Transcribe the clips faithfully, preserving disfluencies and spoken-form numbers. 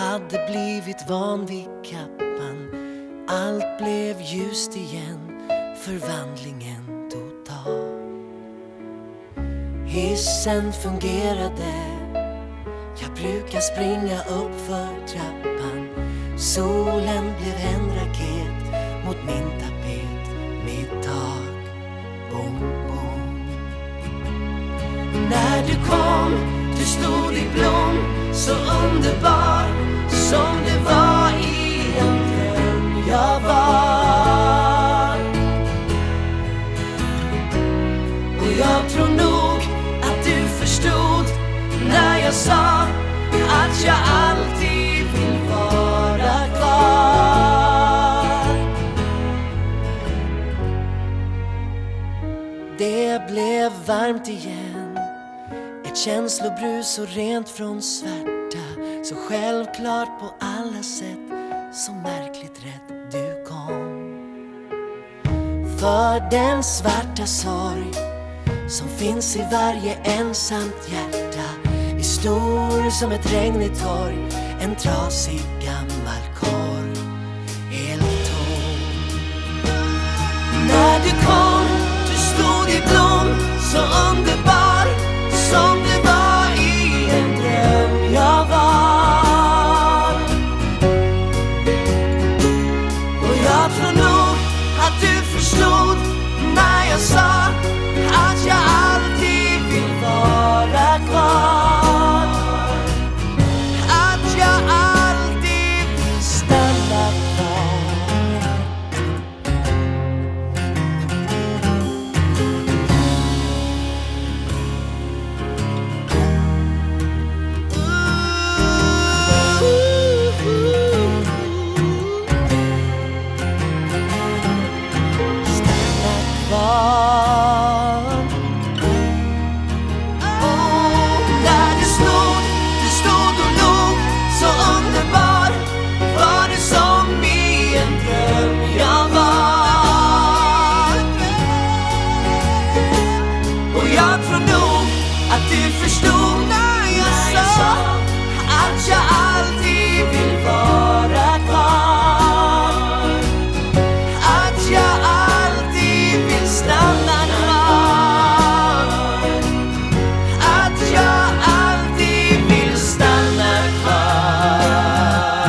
hade blivit van vid kappan. Allt blev ljust igen, förvandlingen total. Hissen fungerade, jag brukar springa upp för trappan. Solen blev en raket mot min tapet, mitt tak, bom, bom. När du kom, du stod i blom, så underbar som det var i en dröm jag var. Och jag tror nog att du förstod när jag sa att jag alltid vill vara kvar. Det blev varmt igen, ett känslobrus så rent från svärta, så självklart på alla sätt, så märkligt rätt du kom. För den svarta sorg som finns i varje ensamt hjärta är stor som ett regnigt torg, en trasig gammal korg, helt tom. När du kom, du stod i blom, så underbar som det var i en dröm jag var. Och jag tror nog att du förstod när jag sa att jag alltid vill vara kvar. Att jag alltid vill stanna kvar. Stanna kvar. Oh, där du stod, du stod och log, så underbar var det som i en dröm jag var. Och jag tror nog att du förstod när jag sa att jag alltid vill vara kvar. Att jag alltid vill stanna kvar. Att jag alltid vill stanna kvar.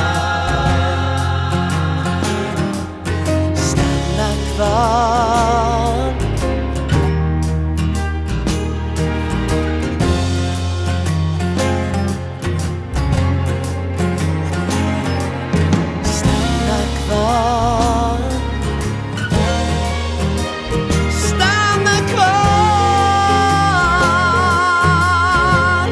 Stanna kvar. Stanna kvar. Stanna kvar.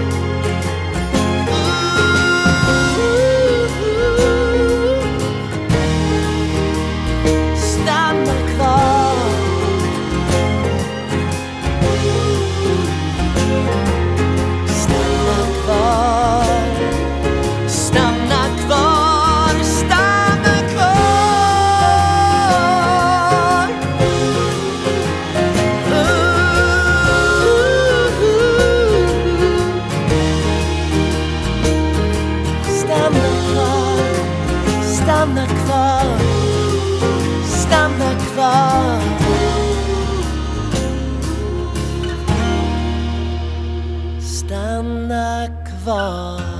Stanna kvar. Stanna kvar. Stanna kvar. Stanna kvar. Stanna kvar. Stanna kvar. Stanna kvar. Stanna kvar.